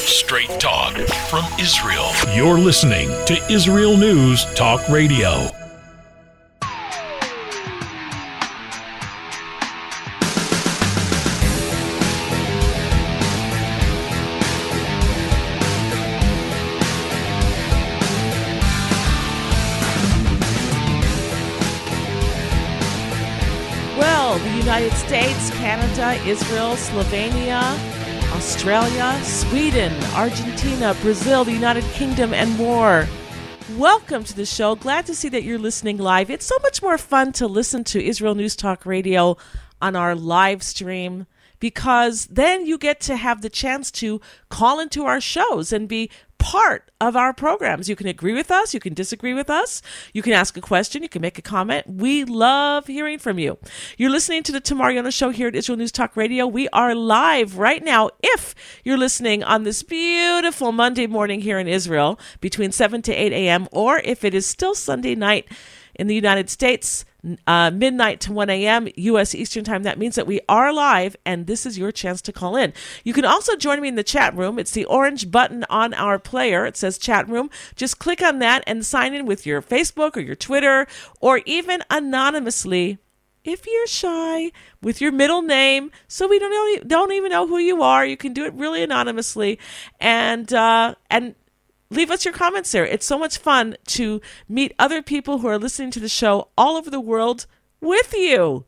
Straight talk from Israel. You're listening to Israel News Talk Radio. The United States, Canada, Israel, Slovenia, Australia, Sweden, Argentina, Brazil, the United Kingdom, and more. Welcome to the show. Glad to see that you're listening live. It's so much more fun to listen to Israel News Talk Radio on our live stream, because then you get to have the chance to call into our shows and be part of our programs. You can agree with us, you can disagree with us, you can ask a question, you can make a comment. We love hearing from you. You're listening to the Tamar Yona Show here at Israel News Talk Radio. We are live right now, if you're listening on this beautiful Monday morning here in Israel, between 7 to 8 a.m., or if it is still Sunday night in the United States, midnight to 1 a.m. U.S. Eastern Time. That means that we are live, and this is your chance to call in. You can also join me in the chat room. It's the orange button on our player. It says chat room. Just click on that and sign in with your Facebook or your Twitter, or even anonymously, if you're shy, with your middle name, so we don't even know who you are. You can do it really anonymously, and leave us your comments there. It's so much fun to meet other people who are listening to the show all over the world with you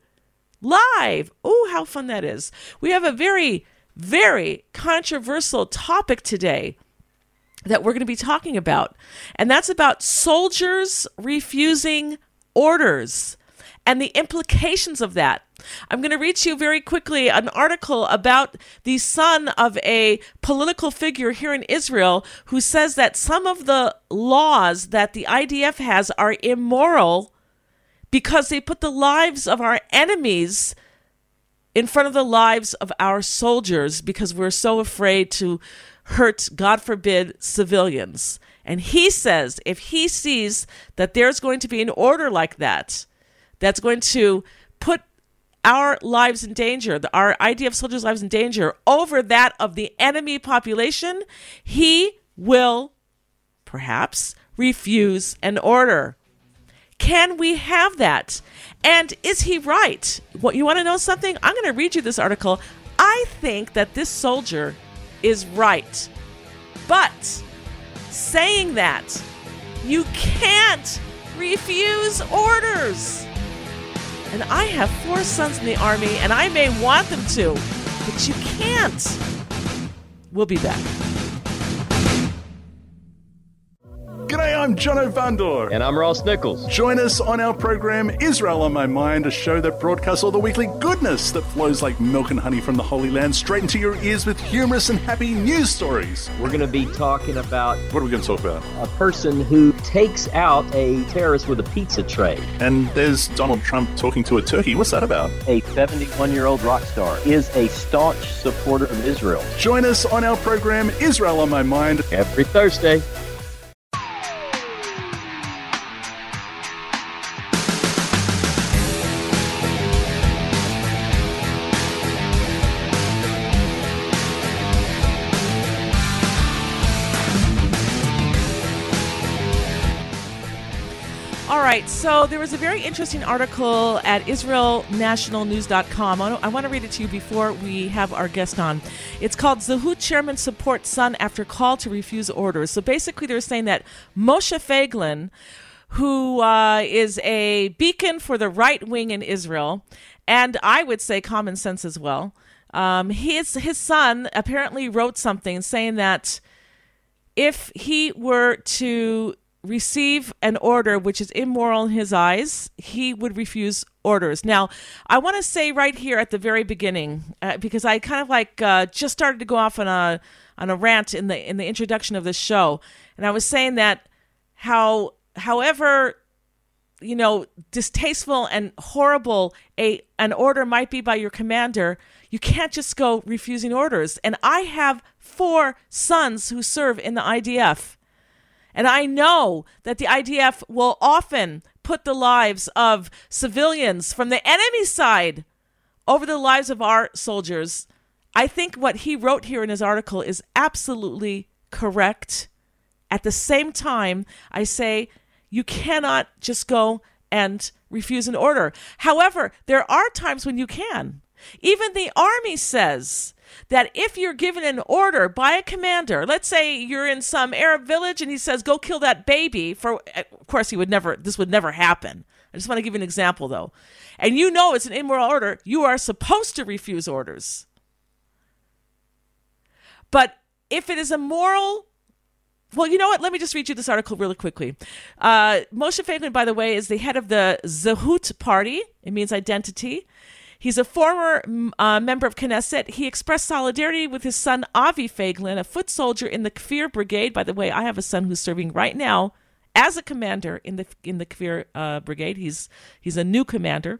live. Oh, how fun that is. We have a very, very controversial topic today that we're going to be talking about, and that's about soldiers refusing orders and the implications of that. I'm going to read to you very quickly an article about the son of a political figure here in Israel who says that some of the laws that the IDF has are immoral because they put the lives of our enemies in front of the lives of our soldiers, because we're so afraid to hurt, God forbid, civilians. And he says if he sees that there's going to be an order like that, that's going to put our lives in danger, our IDF soldiers' lives in danger, over that of the enemy population, he will perhaps refuse an order. Can we have that? And is he right? What, you want to know something? I'm going to read you this article. I think that this soldier is right. But saying that, you can't refuse orders. And I have 4 sons in the Army, and I may want them to, but you can't. We'll be back. G'day, I'm Jono Vandor. And I'm Ross Nichols. Join us on our program, Israel on My Mind, a show that broadcasts all the weekly goodness that flows like milk and honey from the Holy Land straight into your ears with humorous and happy news stories. We're going to be talking about... What are we going to talk about? A person who takes out a terrorist with a pizza tray. And there's Donald Trump talking to a turkey. What's that about? A 71-year-old rock star is a staunch supporter of Israel. Join us on our program, Israel on My Mind, every Thursday. All right, so there was a very interesting article at IsraelNationalNews.com. I want to read it to you before we have our guest on. It's called Zehut Chairman Supports Son After Call to Refuse Orders. So basically they're saying that Moshe Feiglin, who is a beacon for the right wing in Israel, and I would say common sense as well, his son apparently wrote something saying that if he were to receive an order which is immoral in his eyes, he would refuse orders. Now, I want to say right here at the very beginning, because I kind of just started to go off on a rant in the introduction of this show, and I was saying that however distasteful and horrible an order might be by your commander, you can't just go refusing orders. And I have 4 sons who serve in the IDF. And I know that the IDF will often put the lives of civilians from the enemy side over the lives of our soldiers I think what he wrote here in his article is absolutely correct. At the same time, I say you cannot just go and refuse an order. However, there are times when you can. Even the Army says that if you're given an order by a commander, let's say you're in some Arab village and he says, go kill that baby. Of course, this would never happen. I just want to give you an example, though. And you know it's an immoral order. You are supposed to refuse orders. But if it is a moral... Well, you know what? Let me just read you this article really quickly. Moshe Feiglin, by the way, is the head of the Zehut Party. It means identity. He's a former member of Knesset. He expressed solidarity with his son, Avi Feiglin, a foot soldier in the Kfir Brigade. By the way, I have a son who's serving right now as a commander in the Kfir Brigade. He's a new commander.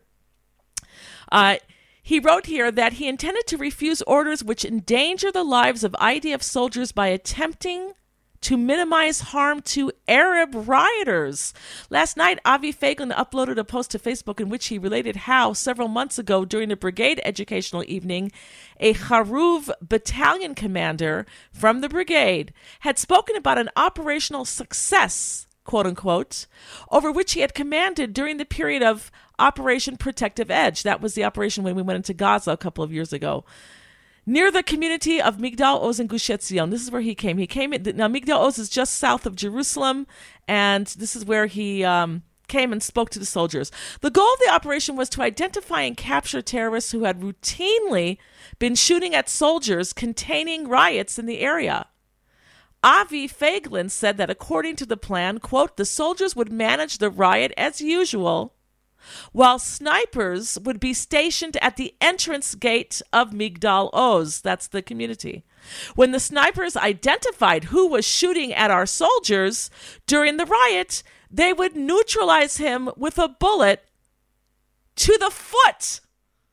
He wrote here that he intended to refuse orders which endanger the lives of IDF soldiers by attempting to minimize harm to Arab rioters. Last night, Avi Feiglin uploaded a post to Facebook in which he related how, several months ago during the brigade educational evening, a Haruv battalion commander from the brigade had spoken about an operational success, quote-unquote, over which he had commanded during the period of Operation Protective Edge. That was the operation when we went into Gaza a couple of years ago. Near the community of Migdal Oz in Gush Etzion. This is where he came. Now, Migdal Oz is just south of Jerusalem, and this is where he came and spoke to the soldiers. The goal of the operation was to identify and capture terrorists who had routinely been shooting at soldiers containing riots in the area. Avi Feiglin said that according to the plan, quote, the soldiers would manage the riot as usual, while snipers would be stationed at the entrance gate of Migdal Oz, that's the community. When the snipers identified who was shooting at our soldiers during the riot, they would neutralize him with a bullet to the foot,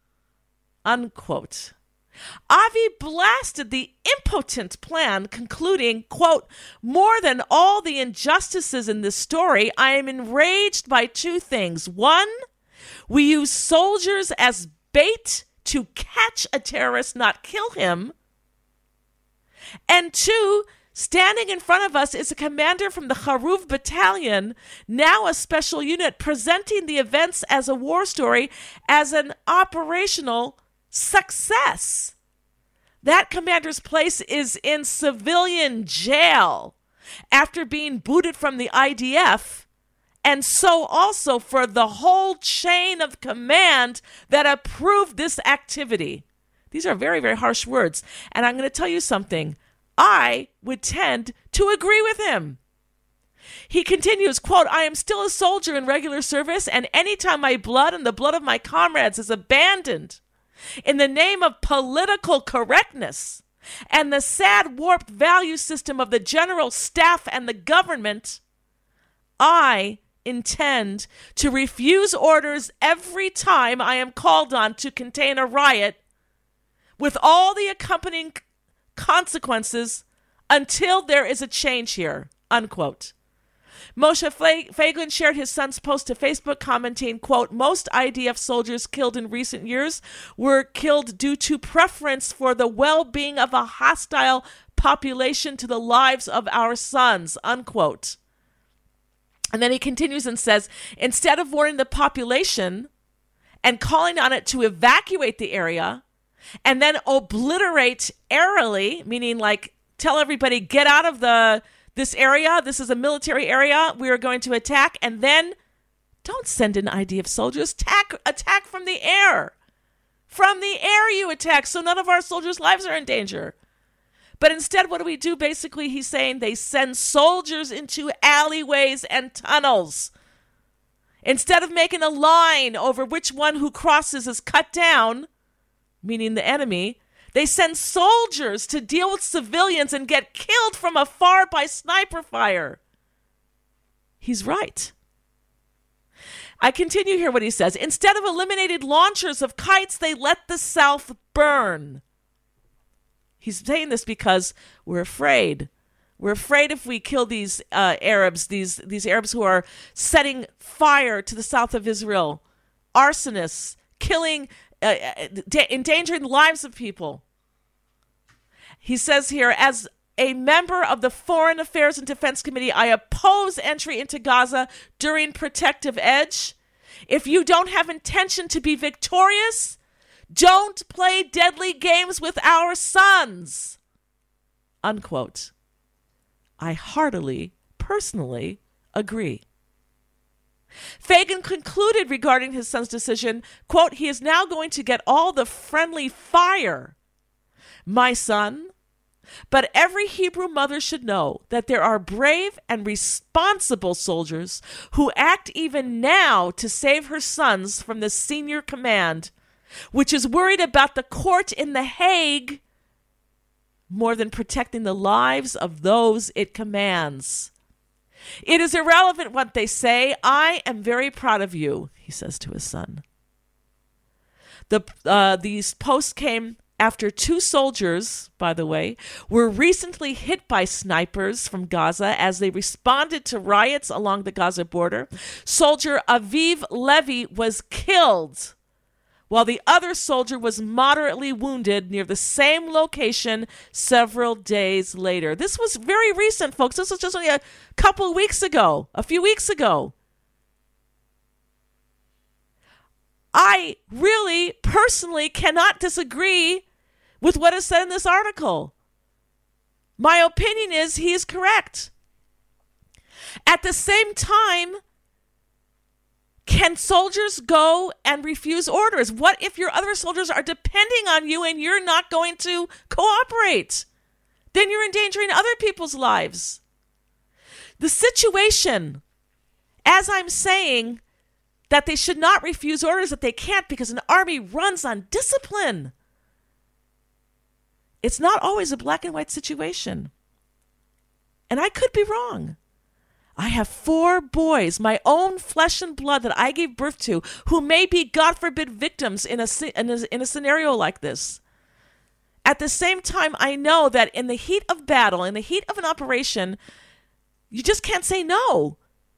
unquote. Avi blasted the impotent plan, concluding, quote, more than all the injustices in this story, I am enraged by two things. One, we use soldiers as bait to catch a terrorist, not kill him. And two, standing in front of us is a commander from the Haruv battalion, now a special unit, presenting the events as a war story, as an operational success. That commander's place is in civilian jail after being booted from the IDF, and so also for the whole chain of command that approved this activity. These are very, very harsh words, and I'm going to tell you something. I would tend to agree with him. He continues, quote, I am still a soldier in regular service, and anytime my blood and the blood of my comrades is abandoned in the name of political correctness and the sad warped value system of the general staff and the government, I intend to refuse orders every time I am called on to contain a riot with all the accompanying consequences until there is a change here, unquote. Moshe Feiglin shared his son's post to Facebook, commenting, quote, most IDF soldiers killed in recent years were killed due to preference for the well-being of a hostile population to the lives of our sons, unquote. And then he continues and says, instead of warning the population and calling on it to evacuate the area and then obliterate airily, meaning like tell everybody, get out of this area, this is a military area, we are going to attack, and then don't send in IDF soldiers, attack from the air. From the air you attack, so none of our soldiers' lives are in danger. But instead, what do? Basically, he's saying they send soldiers into alleyways and tunnels. Instead of making a line over which one who crosses is cut down, meaning the enemy, they send soldiers to deal with civilians and get killed from afar by sniper fire. He's right. I continue here what he says. Instead of eliminated launchers of kites, they let the South burn. He's saying this because we're afraid. We're afraid if we kill these Arabs, these Arabs who are setting fire to the south of Israel, arsonists, killing, endangering the lives of people. He says here, as a member of the Foreign Affairs and Defense Committee, I oppose entry into Gaza during Protective Edge. If you don't have intention to be victorious, don't play deadly games with our sons. Unquote. I heartily, personally agree. Fagan concluded regarding his son's decision, quote, he is now going to get all the friendly fire. My son, but every Hebrew mother should know that there are brave and responsible soldiers who act even now to save her sons from the senior command, which is worried about the court in The Hague more than protecting the lives of those it commands. It is irrelevant what they say. I am very proud of you, he says to his son. These posts came after 2 soldiers, by the way, were recently hit by snipers from Gaza as they responded to riots along the Gaza border. Soldier Aviv Levy was killed, while the other soldier was moderately wounded near the same location several days later. This was very recent, folks. This was just only a few weeks ago. I really, personally cannot disagree with what is said in this article. My opinion is he is correct. At the same time, can soldiers go and refuse orders? What if your other soldiers are depending on you and you're not going to cooperate? Then you're endangering other people's lives. The situation, as I'm saying, that they should not refuse orders, that they can't because an army runs on discipline. It's not always a black and white situation. And I could be wrong. I have 4 boys, my own flesh and blood that I gave birth to, who may be, God forbid, victims in a scenario like this. At the same time, I know that in the heat of battle, in the heat of an operation, you just can't say no.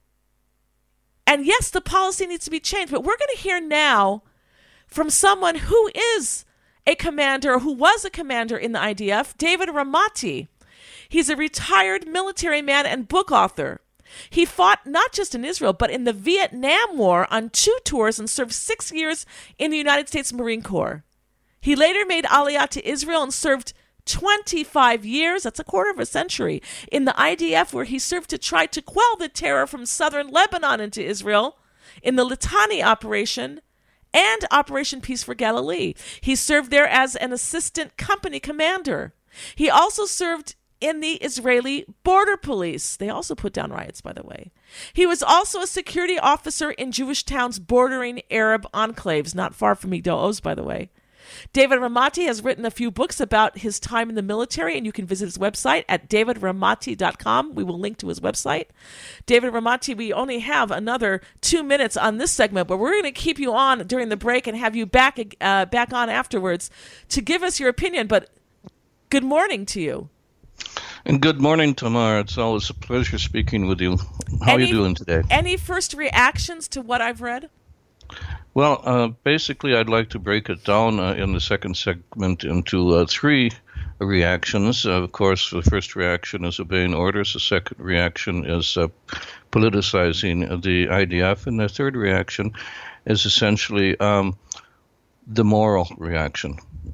And yes, the policy needs to be changed, but we're going to hear now from someone who is a commander, who was a commander in the IDF, David Ramati. He's a retired military man and book author. He fought not just in Israel, but in the Vietnam War on 2 tours and served 6 years in the United States Marine Corps. He later made Aliyah to Israel and served 25 years, that's a quarter of a century, in the IDF, where he served to try to quell the terror from southern Lebanon into Israel in the Litani operation and Operation Peace for Galilee. He served there as an assistant company commander. He also served in the Israeli border police. They also put down riots, by the way. He was also a security officer in Jewish towns bordering Arab enclaves, not far from Migdal Oz, by the way. David Ramati has written a few books about his time in the military, and you can visit his website at davidramati.com. We will link to his website. David Ramati, we only have another 2 minutes on this segment, but we're going to keep you on during the break and have you back on afterwards to give us your opinion. But good morning to you. And good morning, Tamar. It's always a pleasure speaking with you. How are you doing today? Any first reactions to what I've read? Well, basically, I'd like to break it down in the second segment into 3 reactions. Of course, the first reaction is obeying orders. The second reaction is politicizing the IDF. And the third reaction is essentially the moral reaction.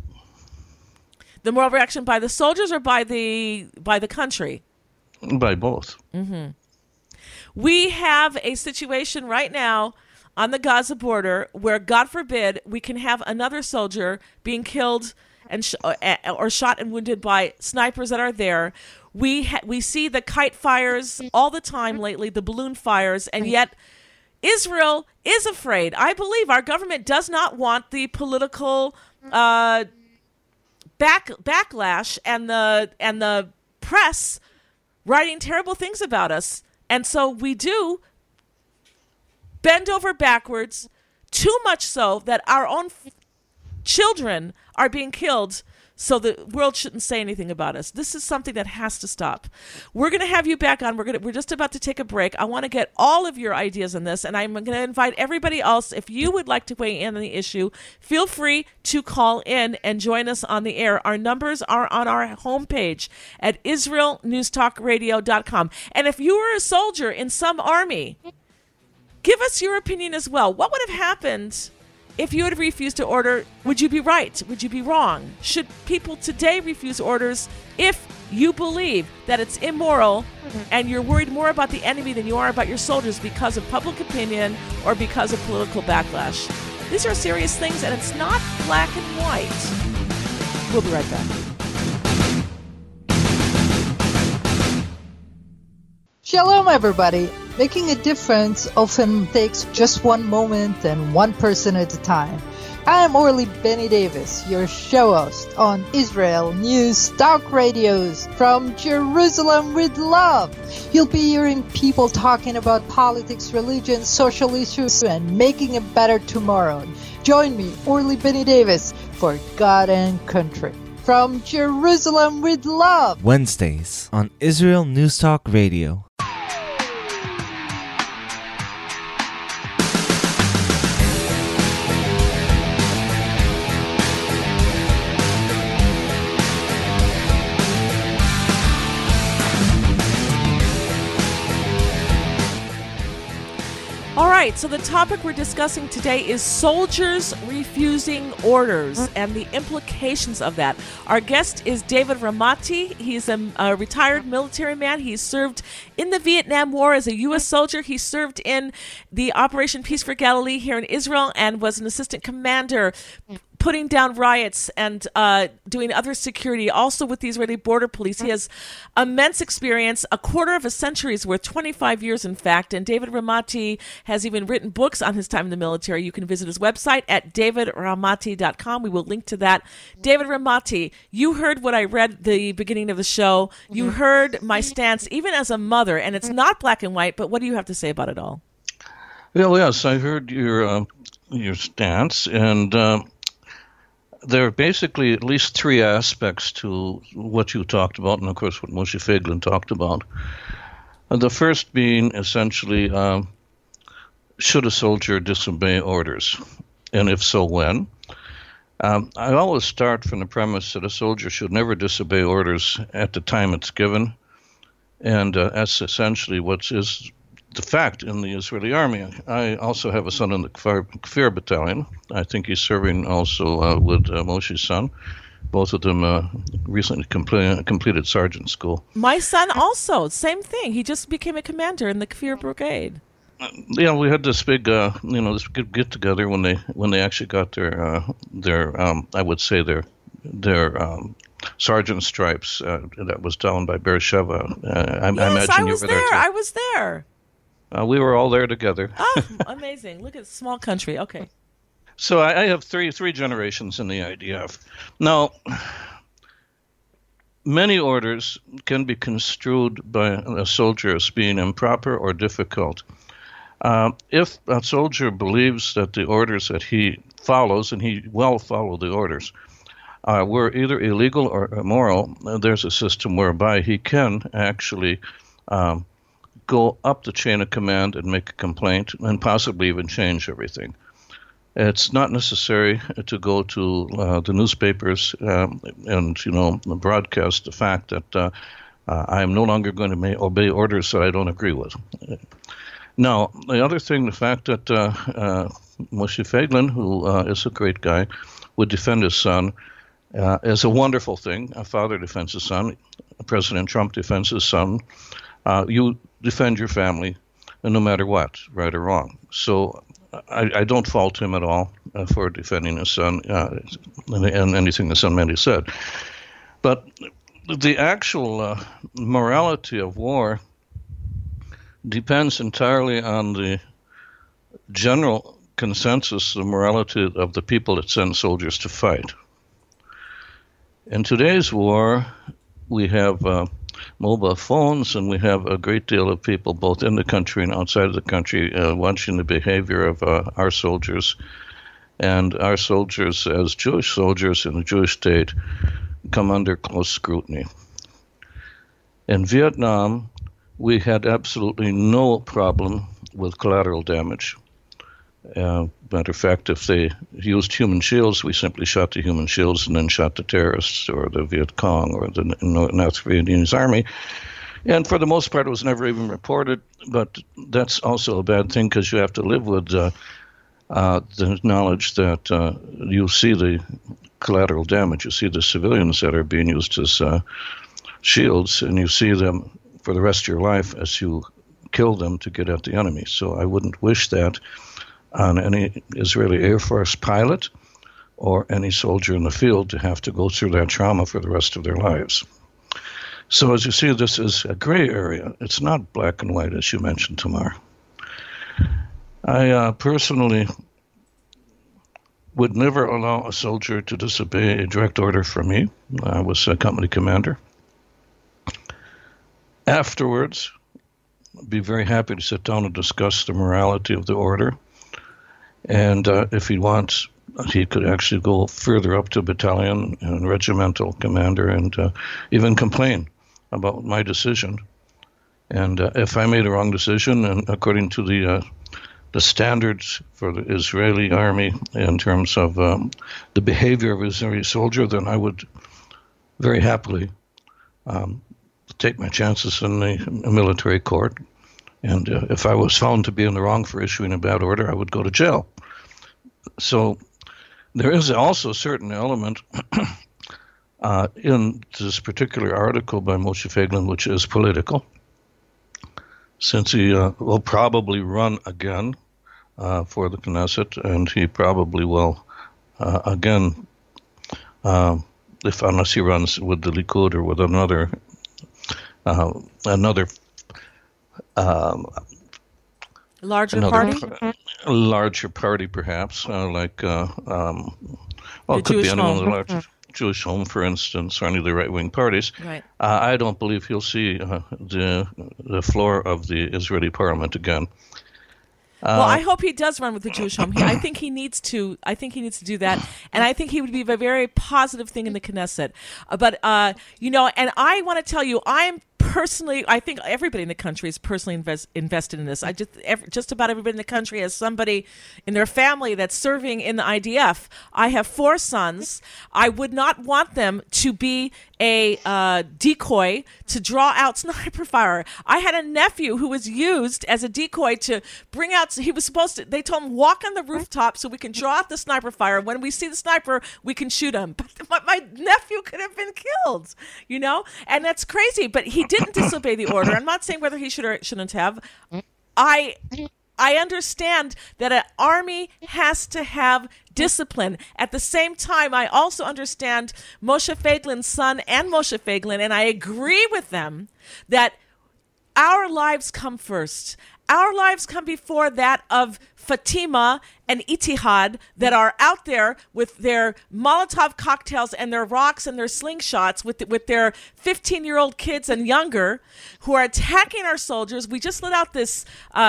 The moral reaction by the soldiers or by the country? By both. Mm-hmm. We have a situation right now on the Gaza border where, God forbid, we can have another soldier being killed and or shot and wounded by snipers that are there. We see the kite fires all the time lately, the balloon fires, and yet Israel is afraid. I believe our government does not want the political backlash and the press writing terrible things about us, and so we do bend over backwards, too much so that our own children are being killed so the world shouldn't say anything about us. This is something that has to stop. We're going to have you back on. We're just about to take a break. I want to get all of your ideas on this, and I'm going to invite everybody else. If you would like to weigh in on the issue, feel free to call in and join us on the air. Our numbers are on our homepage at IsraelNewsTalkRadio.com. And if you were a soldier in some army, give us your opinion as well. What would have happened if you had refused to order? Would you be right? Would you be wrong? Should people today refuse orders if you believe that it's immoral and you're worried more about the enemy than you are about your soldiers because of public opinion or because of political backlash? These are serious things, and it's not black and white. We'll be right back. Shalom, everybody. Making a difference often takes just one moment and one person at a time. I am Orly Benny Davis, your show host on Israel News Talk Radios from Jerusalem with love. You'll be hearing people talking about politics, religion, social issues, and making a better tomorrow. Join me, Orly Benny Davis, for God and Country. From Jerusalem with love. Wednesdays on Israel News Talk Radio. All right, so the topic we're discussing today is soldiers refusing orders and the implications of that. Our guest is David Ramati. He's a retired military man. He served in the Vietnam War as a U.S. soldier. He served in the Operation Peace for Galilee here in Israel and was an assistant commander putting down riots and doing other security, also with the Israeli border police. He has immense experience, a quarter of a century's worth, 25 years in fact, and David Ramati has even written books on his time in the military. You can visit his website at davidramati.com. We will link to that. David Ramati, you heard what I read at the beginning of the show. You heard my stance, even as a mother, and it's not black and white, but what do you have to say about it all? Well, yes, I heard your stance, and there are basically at least three aspects to what you talked about, and of course what Moshe Feiglin talked about. The first being essentially, should a soldier disobey orders, and if so, when? I always start from the premise that a soldier should never disobey orders at the time it's given, and that's essentially what is the fact in the Israeli army. I also have a son in the Kfir battalion. I think he's serving also with Moshe's son. Both of them recently completed sergeant school. My son also, same thing. He just became a commander in the Kfir brigade. Yeah, we had this big, this get together when they actually got their I would say their sergeant stripes. That was down by Beersheba. I imagine you were there too. I was there. We were all there together. Oh, amazing. Look at this small country. Okay. So I have three generations in the IDF. Now, many orders can be construed by a soldier as being improper or difficult. If a soldier believes that the orders that he follows, and he will follow the orders, were either illegal or immoral, there's a system whereby he can actually go up the chain of command and make a complaint and possibly even change everything. It's not necessary to go to the newspapers and broadcast the fact that I am no longer going to obey orders that I don't agree with. Now, the other thing, the fact that Moshe Feiglin, who is a great guy, would defend his son is a wonderful thing. A father defends his son. President Trump defends his son. You defend your family, no matter what, right or wrong. So I don't fault him at all for defending his son and anything the son Mandy said. But the actual morality of war depends entirely on the general consensus, the morality of the people that send soldiers to fight. In today's war, we have mobile phones, and we have a great deal of people both in the country and outside of the country watching the behavior of our soldiers. And our soldiers, as Jewish soldiers in the Jewish state, come under close scrutiny. In Vietnam, we had absolutely no problem with collateral damage. Matter of fact, if they used human shields, we simply shot the human shields and then shot the terrorists or the Viet Cong or the North Vietnamese army. And for the most part, it was never even reported. But that's also a bad thing because you have to live with the knowledge that you see the collateral damage. You see the civilians that are being used as shields, and you see them for the rest of your life as you kill them to get at the enemy. So I wouldn't wish that on any Israeli Air Force pilot or any soldier in the field to have to go through that trauma for the rest of their lives. So as you see, this is a gray area. It's not black and white, as you mentioned, Tamar. I personally would never allow a soldier to disobey a direct order from me. I was a company commander. Afterwards, I'd be very happy to sit down and discuss the morality of the order. And if he wants, he could actually go further up to battalion and regimental commander and even complain about my decision. And if I made a wrong decision, and according to the standards for the Israeli army in terms of the behavior of an Israeli soldier, then I would very happily take my chances in the military court. And if I was found to be in the wrong for issuing a bad order, I would go to jail. So there is also a certain element in this particular article by Moshe Feiglin, which is political, since he will probably run again for the Knesset, and he probably will again, unless he runs with the Likud or with another larger party, perhaps, like it could be anyone of the large Jewish Home, for instance, or any of the right-wing parties. Right. I don't believe he'll see the floor of the Israeli parliament again. Well, I hope he does run with the Jewish Home. I think he needs to. I think he needs to do that, and I think he would be a very positive thing in the Knesset. But and I want to tell you, I'm personally, I think everybody in the country is personally invested in this. Just about everybody in the country has somebody in their family that's serving in the IDF. I have 4 sons. I would not want them to be a decoy to draw out sniper fire. I had a nephew who was used as a decoy to bring out. He was supposed to. They told him, walk on the rooftop so we can draw out the sniper fire. When we see the sniper, we can shoot him. But my nephew could have been killed, and that's crazy. But he didn't disobey the order. I'm not saying whether he should or shouldn't have. I understand that an army has to have discipline. At the same time, I also understand Moshe Feiglin's son and Moshe Feiglin, and I agree with them that our lives come first. Our lives come before that of Fatima and Itihad that are out there with their Molotov cocktails and their rocks and their slingshots with their 15-year-old kids and younger who are attacking our soldiers. We just let out this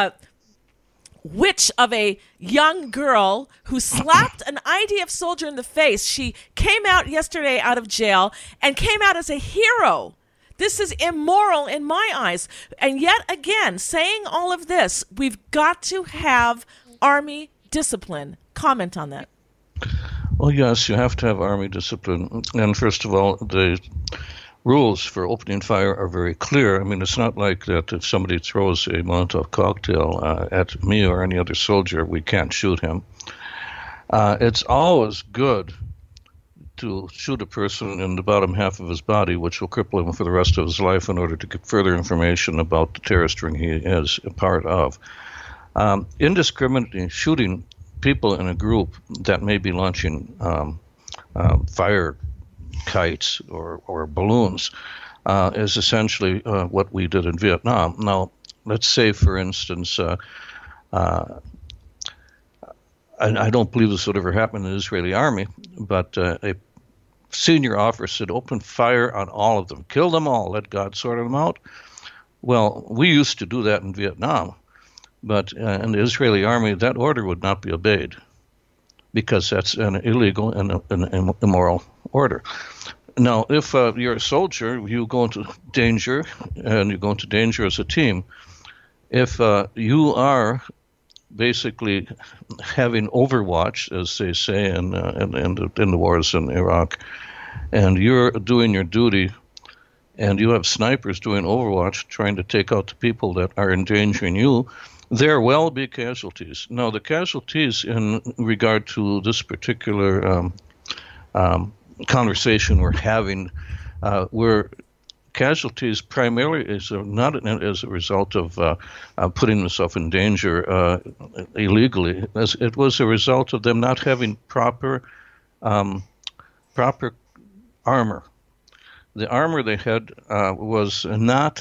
witch of a young girl who slapped an IDF soldier in the face. She came out yesterday out of jail and came out as a hero. This is immoral in my eyes. And yet again, saying all of this, we've got to have army discipline. Comment on that. Well, yes, you have to have army discipline. And first of all, the rules for opening fire are very clear. I mean, it's not like that if somebody throws a Molotov cocktail at me or any other soldier, we can't shoot him. It's always good to shoot a person in the bottom half of his body, which will cripple him for the rest of his life in order to get further information about the terrorist ring he is a part of. Indiscriminately shooting people in a group that may be launching fire kites or balloons is essentially what we did in Vietnam. Now, let's say, for instance, I don't believe this would ever happen in the Israeli army, but a senior officer said, open fire on all of them. Kill them all. Let God sort them out. Well, we used to do that in Vietnam, but in the Israeli army, that order would not be obeyed because that's an illegal and an immoral order. Now, if you're a soldier, you go into danger, and you go into danger as a team. If you are basically having overwatch, as they say in the wars in Iraq, and you're doing your duty, and you have snipers doing overwatch, trying to take out the people that are endangering you, there will be casualties. Now, the casualties in regard to this particular conversation we're having were casualties primarily not as a result of putting themselves in danger illegally. It was a result of them not having proper armor. The armor they had was not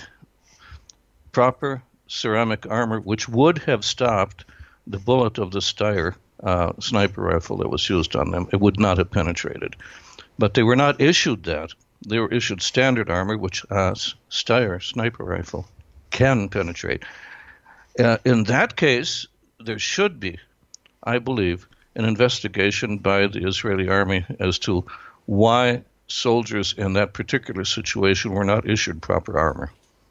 proper ceramic armor, which would have stopped the bullet of the Steyr sniper rifle that was used on them. It would not have penetrated. But they were not issued that. They were issued standard armor, which Steyr sniper rifle can penetrate. In that case, there should be, I believe, an investigation by the Israeli army as to why soldiers in that particular situation were not issued proper armor.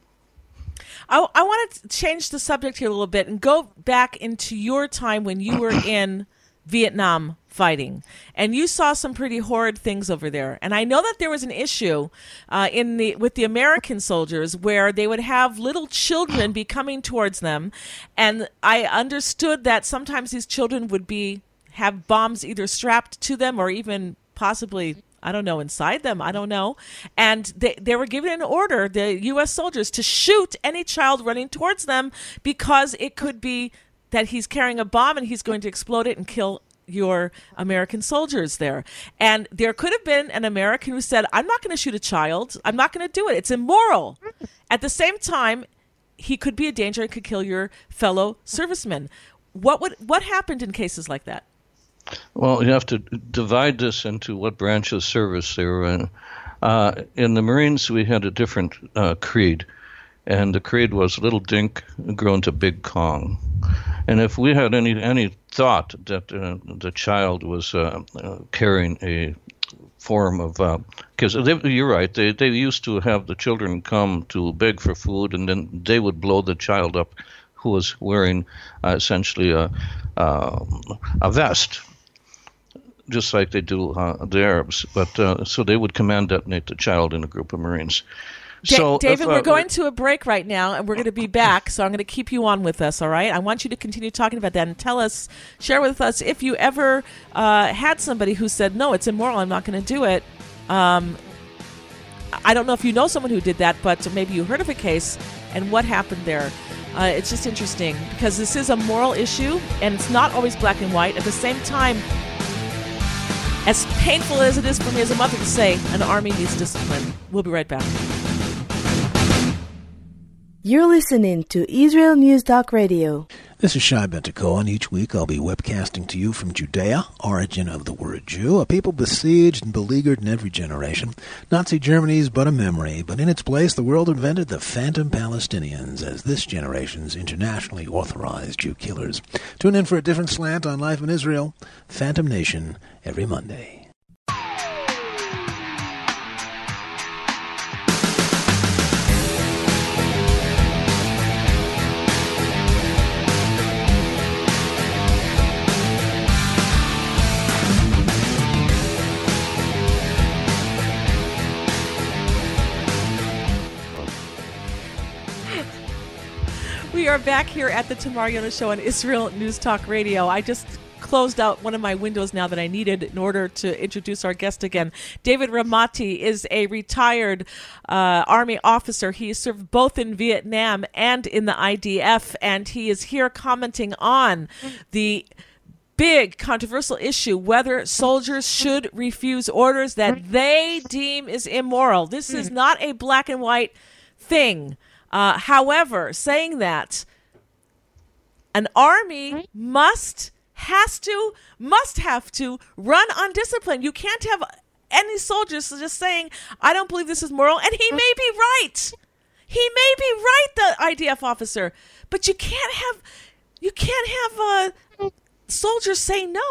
I want to change the subject here a little bit and go back into your time when you were in Vietnam fighting, and you saw some pretty horrid things over there. And I know that there was an issue with the American soldiers where they would have little children be coming towards them, and I understood that sometimes these children would have bombs either strapped to them or even possibly, I don't know, inside them. I don't know. And they were given an order, the U.S. soldiers, to shoot any child running towards them because it could be that he's carrying a bomb and he's going to explode it and kill your American soldiers there. And there could have been an American who said, I'm not going to shoot a child. I'm not going to do it. It's immoral. At the same time, he could be a danger and could kill your fellow servicemen. What happened in cases like that? Well, you have to divide this into what branch of service they were in. In the Marines, we had a different creed, and the creed was little dink grown to big Kong. And if we had any thought that the child was carrying a form of, because you're right, they used to have the children come to beg for food, and then they would blow the child up, who was wearing essentially a vest, just like they do the Arabs. But so they would command detonate the child in a group of Marines. So David, we're going to a break right now, and we're going to be back, so I'm going to keep you on with us, all right? I want you to continue talking about that and share with us if you ever had somebody who said, no, it's immoral, I'm not going to do it. I don't know if you know someone who did that, but maybe you heard of a case, and what happened there. It's just interesting, because this is a moral issue, and it's not always black and white. At the same time, as painful as it is for me as a mother to say, an army needs discipline. We'll be right back. You're listening to Israel News Talk Radio. This is Shai Ben-Tekoa, and each week I'll be webcasting to you from Judea, origin of the word Jew, a people besieged and beleaguered in every generation. Nazi Germany is but a memory, but in its place the world invented the phantom Palestinians as this generation's internationally authorized Jew killers. Tune in for a different slant on life in Israel, Phantom Nation, every Monday. We are back here at the Tamar Yona Show on Israel News Talk Radio. I just closed out one of my windows now that I needed in order to introduce our guest again. David Ramati is a retired Army officer. He served both in Vietnam and in the IDF, and he is here commenting on the big controversial issue whether soldiers should refuse orders that they deem is immoral. This is not a black and white thing. However, saying that an army must have to run on discipline. You can't have any soldiers just saying, I don't believe this is moral, and he may be right. He may be right, the IDF officer, but you can't have soldiers say no.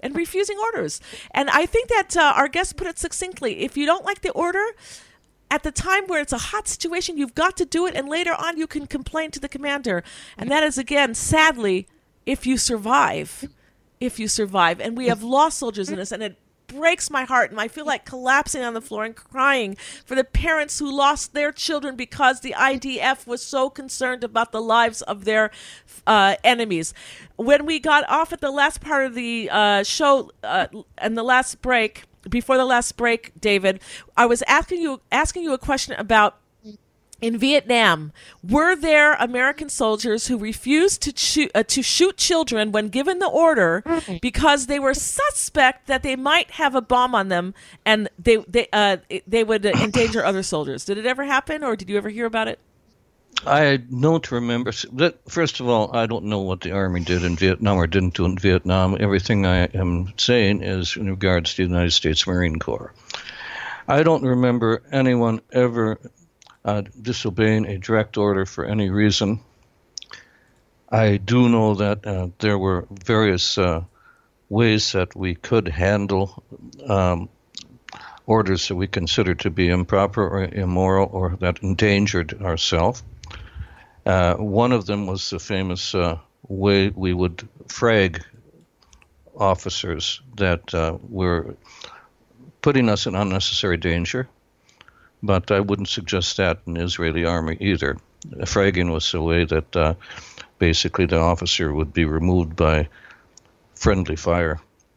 and refusing orders. And I think that our guest put it succinctly. If you don't like the order, at the time where it's a hot situation, you've got to do it, and later on you can complain to the commander. And that is, again, sadly, if you survive. If you survive. And we have lost soldiers in this, and it breaks my heart, and I feel like collapsing on the floor and crying for the parents who lost their children because the IDF was so concerned about the lives of their enemies. When we got off at the last part of the show and the last break, before the last break, David, I was asking you a question about, in Vietnam, were there American soldiers who refused to shoot children when given the order because they were suspect that they might have a bomb on them and they would endanger other soldiers? Did it ever happen, or did you ever hear about it? I don't remember. First of all, I don't know what the Army did in Vietnam or didn't do in Vietnam. Everything I am saying is in regards to the United States Marine Corps. I don't remember anyone ever disobeying a direct order for any reason. I do know that there were various ways that we could handle orders that we considered to be improper or immoral or that endangered ourselves. One of them was the famous way we would frag officers that were putting us in unnecessary danger. But I wouldn't suggest that in the Israeli army either. Fragging was a way that basically the officer would be removed by friendly fire.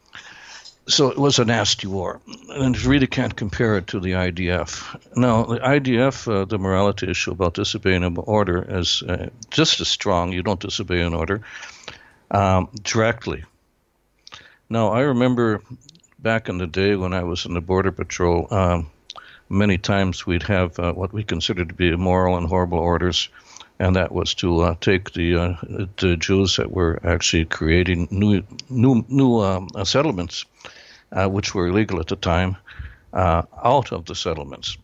So it was a nasty war, and you really can't compare it to the IDF. Now, the IDF, the morality issue about disobeying an order is just as strong. You don't disobey an order directly. Now, I remember back in the day when I was in the Border Patrol, many times we'd have what we considered to be immoral and horrible orders, and that was to take the Jews that were actually creating new settlements, which were illegal at the time, out of the settlements.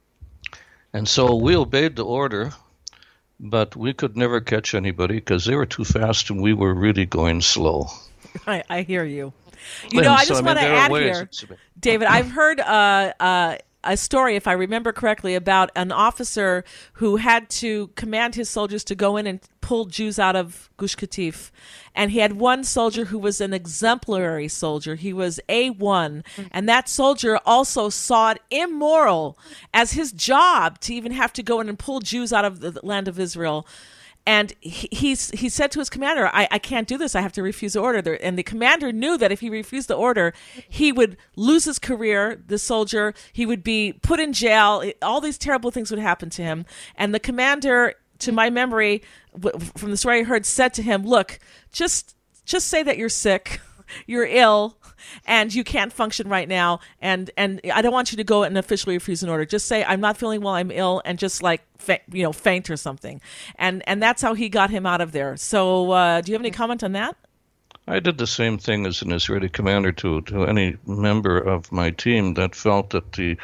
And so we obeyed the order, but we could never catch anybody because they were too fast and we were really going slow. I hear you. I just want to add here, David, I've heard a story, if I remember correctly, about an officer who had to command his soldiers to go in and pull Jews out of Gush Katif. And he had one soldier who was an exemplary soldier. He was A1. And that soldier also saw it immoral as his job to even have to go in and pull Jews out of the land of Israel. And he said to his commander, I can't do this. I have to refuse the order. And the commander knew that if he refused the order, he would lose his career, the soldier. He would be put in jail. All these terrible things would happen to him. And the commander, to my memory, from the story I heard, said to him, look, just say that you're sick, you're ill, and you can't function right now, and I don't want you to go and officially refuse an order. Just say, I'm not feeling well, I'm ill, and just faint or something. And that's how he got him out of there. So do you have any comment on that? I did the same thing as an Israeli commander to any member of my team that felt that the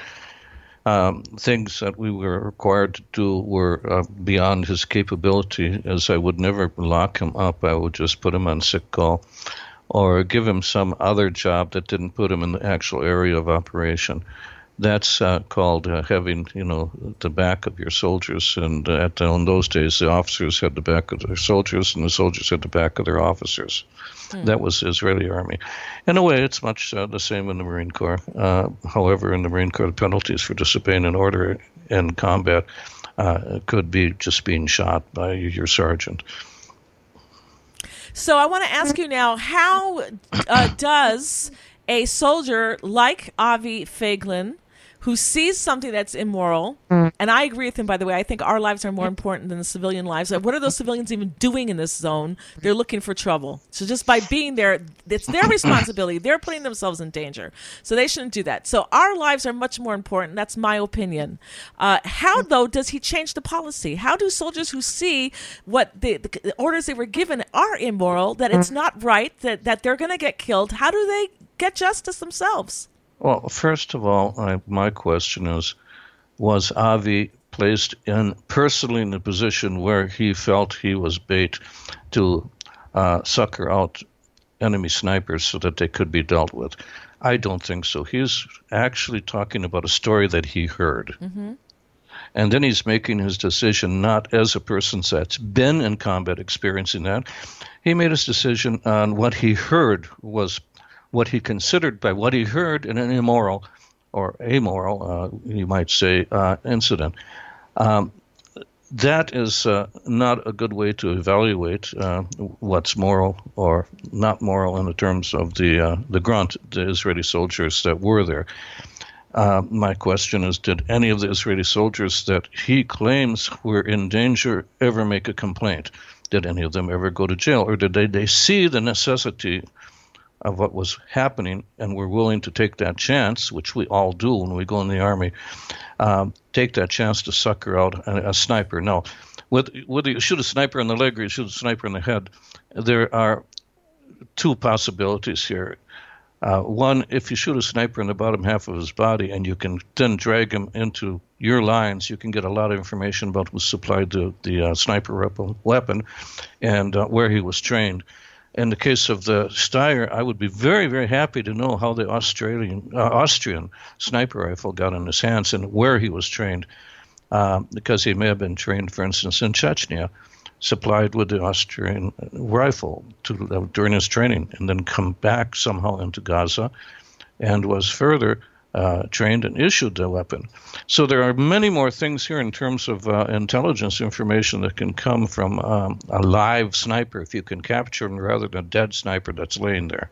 things that we were required to do were beyond his capability, as I would never lock him up. I would just put him on sick call or give him some other job that didn't put him in the actual area of operation. That's called having, the back of your soldiers. And in those days, the officers had the back of their soldiers, and the soldiers had the back of their officers. That was the Israeli army. In a way, it's much the same in the Marine Corps. However, in the Marine Corps, the penalties for disobeying an order in combat could be just being shot by your sergeant. So I want to ask you now, how does a soldier like Avi Feiglin, who sees something that's immoral, and I agree with him, by the way, I think our lives are more important than the civilian lives. What are those civilians even doing in this zone? They're looking for trouble. So just by being there, it's their responsibility. They're putting themselves in danger. So they shouldn't do that. So our lives are much more important. That's my opinion. How, though, does he change the policy? How do soldiers who see what the orders they were given are immoral, that it's not right, that they're going to get killed, how do they get justice themselves? Well, first of all, my question is, was Avi placed personally in a position where he felt he was bait to sucker out enemy snipers so that they could be dealt with. I don't think so. He's actually talking about a story that he heard. Mm-hmm. And then he's making his decision not as a person that's been in combat experiencing that. He made his decision on what he heard was what he considered by what he heard in an immoral or amoral, you might say, incident. That is not a good way to evaluate what's moral or not moral in the terms of the grunt, the Israeli soldiers that were there. My question is, did any of the Israeli soldiers that he claims were in danger ever make a complaint? Did any of them ever go to jail? Or did they see the necessity of what was happening and were willing to take that chance, which we all do when we go in the Army, take that chance to sucker out a sniper? No. Whether you shoot a sniper in the leg or you shoot a sniper in the head, there are two possibilities here. One, if you shoot a sniper in the bottom half of his body and you can then drag him into your lines, you can get a lot of information about who supplied the sniper weapon and where he was trained. In the case of the Steyr, I would be very, very happy to know how the Austrian sniper rifle got in his hands and where he was trained, because he may have been trained, for instance, in Chechnya, supplied with the Austrian rifle during his training, and then come back somehow into Gaza and was further trained and issued the weapon. So there are many more things here in terms of intelligence information that can come from a live sniper if you can capture him rather than a dead sniper that's laying there.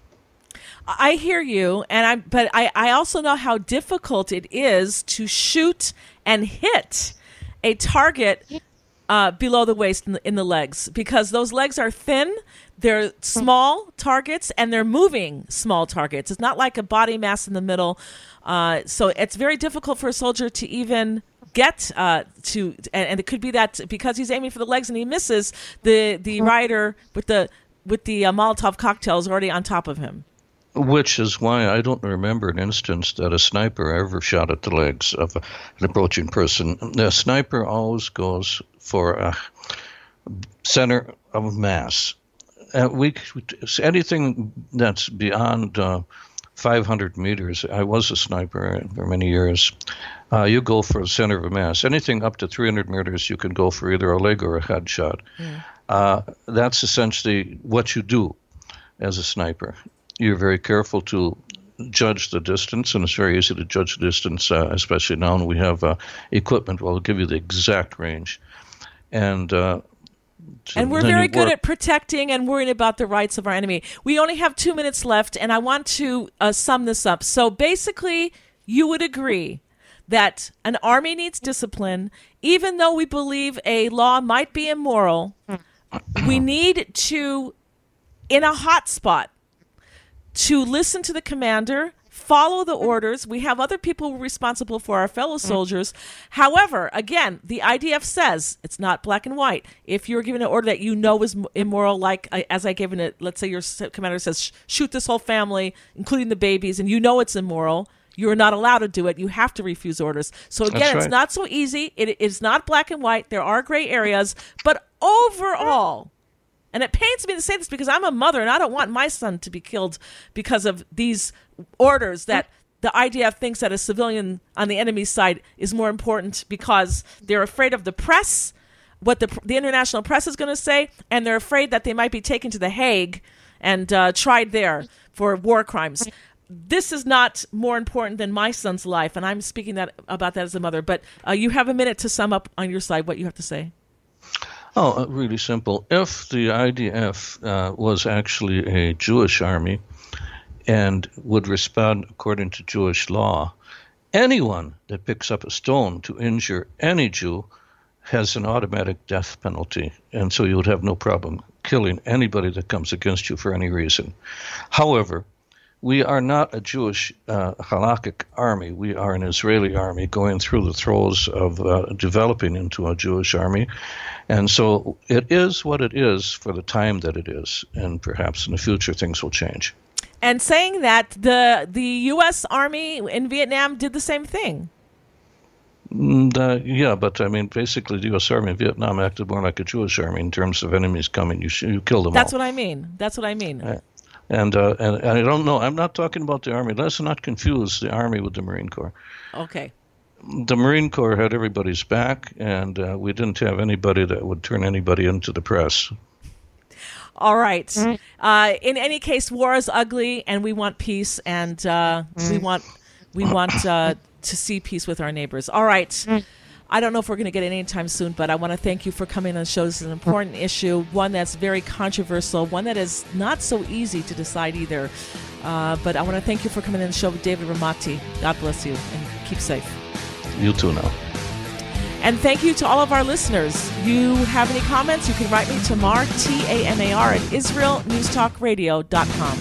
I hear you, but I also know how difficult it is to shoot and hit a target below the waist in the legs, because those legs are thin, they're small targets, and they're moving small targets. It's not like a body mass in the middle. So it's very difficult for a soldier to even get to, and it could be that because he's aiming for the legs and he misses, the rider with the Molotov cocktail is already on top of him. Which is why I don't remember an instance that a sniper ever shot at the legs of an approaching person. The sniper always goes for a center of mass. Anything that's beyond 500 meters, I was a sniper for many years, you go for a center of mass. Anything up to 300 meters, you can go for either a leg or a headshot. That's essentially what you do as a sniper. You're very careful to judge the distance, and it's very easy to judge the distance, especially now when we have equipment that will give you the exact range. And we're very good at protecting and worrying about the rights of our enemy. We only have 2 minutes left, and I want to sum this up. So basically, you would agree that an army needs discipline. Even though we believe a law might be immoral, we need to, in a hot spot, to listen to the commander, follow the orders. We have other people responsible for our fellow soldiers. However, again, the IDF says it's not black and white. If you're given an order that you know is immoral, like as I gave it, let's say your commander says, shoot this whole family, including the babies, and you know it's immoral, you're not allowed to do it. You have to refuse orders. So again, it's not so easy. It is not black and white. There are gray areas. But overall, and it pains me to say this because I'm a mother and I don't want my son to be killed because of these orders that the IDF thinks that a civilian on the enemy's side is more important because they're afraid of the press, what the international press is going to say, and they're afraid that they might be taken to The Hague and tried there for war crimes. This is not more important than my son's life, and I'm speaking about that as a mother. But you have a minute to sum up on your side what you have to say. Oh, really simple. If the IDF was actually a Jewish army and would respond according to Jewish law, anyone that picks up a stone to injure any Jew has an automatic death penalty, and so you would have no problem killing anybody that comes against you for any reason. However, we are not a Jewish halakhic army. We are an Israeli army going through the throes of developing into a Jewish army. And so it is what it is for the time that it is. And perhaps in the future things will change. And saying that, the U.S. Army in Vietnam did the same thing. Yeah, but I mean, basically the U.S. Army in Vietnam acted more like a Jewish army in terms of enemies coming. You kill them all. That's what I mean. And I don't know. I'm not talking about the Army. Let's not confuse the Army with the Marine Corps. Okay. The Marine Corps had everybody's back, and we didn't have anybody that would turn anybody into the press. All right. In any case, war is ugly, and we want peace, and we want to see peace with our neighbors. All right. I don't know if we're going to get it anytime soon, but I want to thank you for coming on the show. This is an important issue, one that's very controversial, one that is not so easy to decide either. But I want to thank you for coming on the show with David Ramati. God bless you, and keep safe. You too now. And thank you to all of our listeners. You have any comments, you can write me to Tamar, Tamar, at IsraelNewsTalkRadio.com.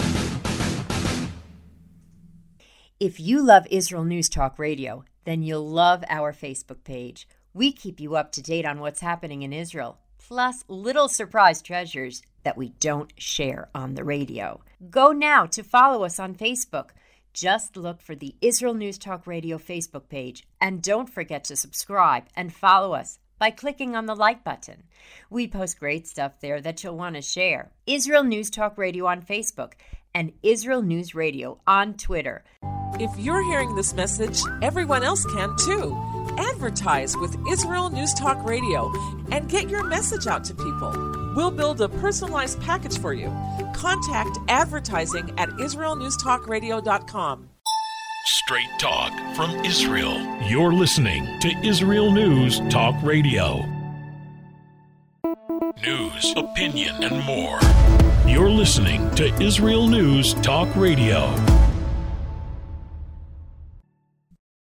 If you love Israel News Talk Radio, then you'll love our Facebook page. We keep you up to date on what's happening in Israel, plus little surprise treasures that we don't share on the radio. Go now to follow us on Facebook. Just look for the Israel News Talk Radio Facebook page, and don't forget to subscribe and follow us by clicking on the like button. We post great stuff there that you'll want to share. Israel News Talk Radio on Facebook and Israel News Radio on Twitter. If you're hearing this message, everyone else can too. Advertise with Israel News Talk Radio and get your message out to people. We'll build a personalized package for you. Contact advertising at IsraelNewsTalkRadio.com. Straight talk from Israel. You're listening to Israel News Talk Radio. News, opinion, and more. You're listening to Israel News Talk Radio.